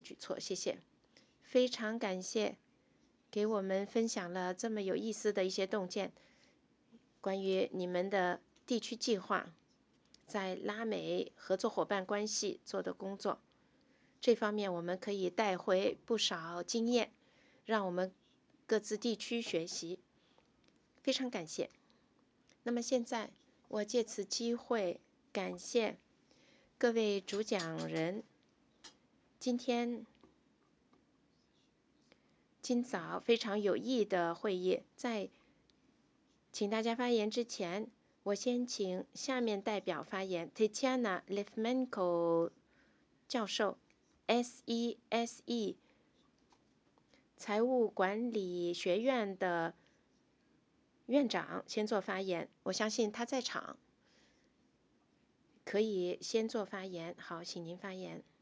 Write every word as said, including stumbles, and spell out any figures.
举措。谢谢。非常感谢给我们分享了这么有意思的一些洞见，关于你们的地区计划在拉美合作伙伴关系做的工作，这方面我们可以带回不少经验，让我们各自地区学习。非常感谢。那么现在我借此机会感谢各位主讲人，今天今早非常有益的会议。在请大家发言之前，我先请下面代表发言 Tetiana Lifmenko 教授 S E S E 财务管理学院的院长先做发言。我相信他在场，可以先做发言。好，请您发言。